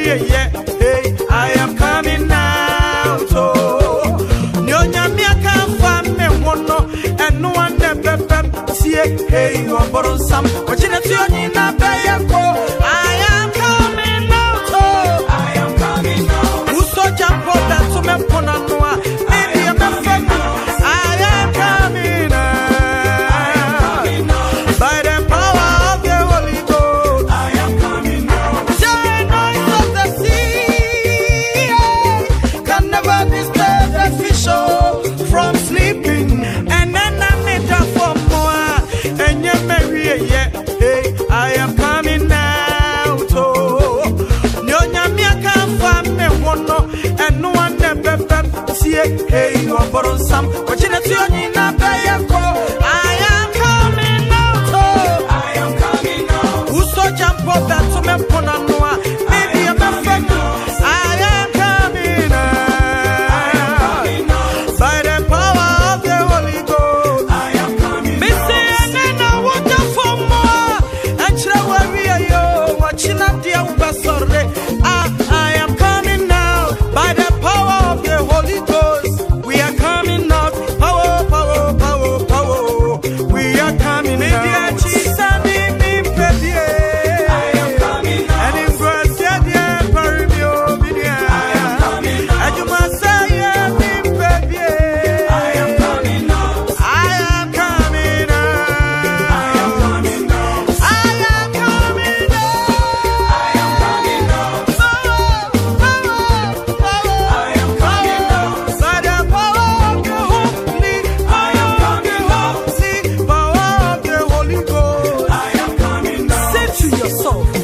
yeah. Hey, I am coming out. Oh, Nyonya mi akamfa me wono, eno ande bebem tie. Hey, you are born some. Wachine ti oni na beyeko. I am coming out. Oh, I am coming out. Uso jampo that to me pona noa. Maybe I'm a friend. I am coming out. By the power of the Holy Ghost, I am coming out. The noise of the sea can never disturb the fish from sleeping. And then I made up for more. And you marry, yeah. Hey, I am coming out. Oh, Nyonya mi akamfa me wono, and no one never see. Hey, you are born some. What you need na beyeko. I am coming out. Oh, I am coming out. Who so jump up that to me pona noa. Maybe I'm a friend. I am coming out. By the power of the Holy Ghost, I am coming out. Me say and I want for more. And chira we are yo. Watching up the ubasore. I am coming out. By the power of the Holy Ghost, we are coming out. Power, power, power, power. We are coming out. I am coming out. And in verse, yeah, bury me, oh, I am coming out. And you must say, yeah, I am coming out. I am coming out. I am coming out. I am coming out. I am coming out. Power, power, I am coming out. By the power of the Holy, I am coming out. See, power of the Holy Ghost, I am coming out. Say to yourself,